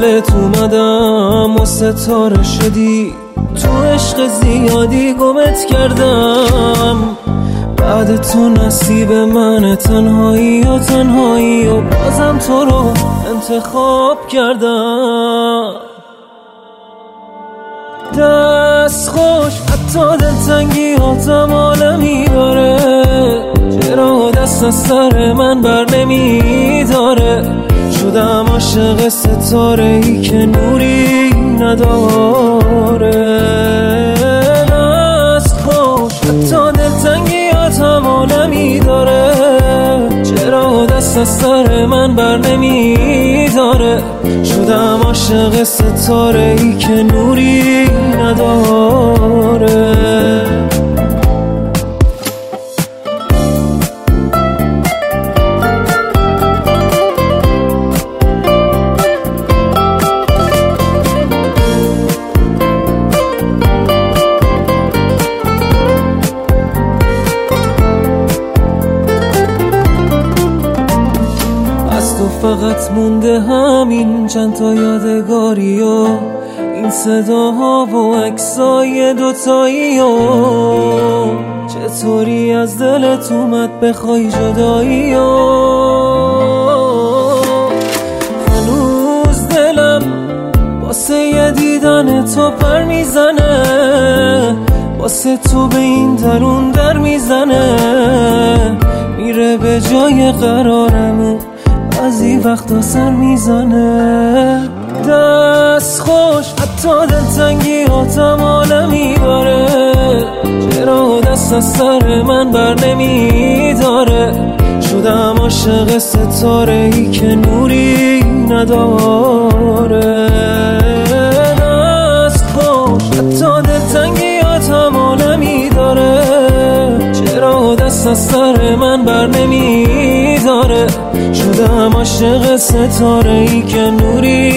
دلت اومدم و ستاره شدی، تو عشق زیادی گمت کردم. بعد تو نصیب من تنهایی و بازم تو رو انتخاب کردم. دست خوش حتی دلتنگی آتم عالمی داره، چرا دست از سر من بر نمی داره. شدم عاشق ستاره ای که نوری نداره. دست خوش حتی دلتنگی آتم عالمی داره، چرا دست از سر من بر نمی داره. شدم عاشق ستاره ای که نوری نداره. فقط مونده همین چند تا یادگاری و این صداها و عکسای دوتایی و چطوری از دلت اومد بخوای جدایی و هنوز دلم واسه یه دیدن تو پر میزنه، واسه تو به این درون در میزنه. میره به جای قرارمون بعضی وقتا سر میزنه. دست خوش حتی دلتنگی آتم عالمی داره، چرا دست از سر من بر نمی داره. شدم عاشق ستاره ای که نوری نداره. دست خوش حتی دلتنگی آتم عالمی داره، چرا دست از سر من بر نمی داره. شدم عاشق ستاره ای که نوری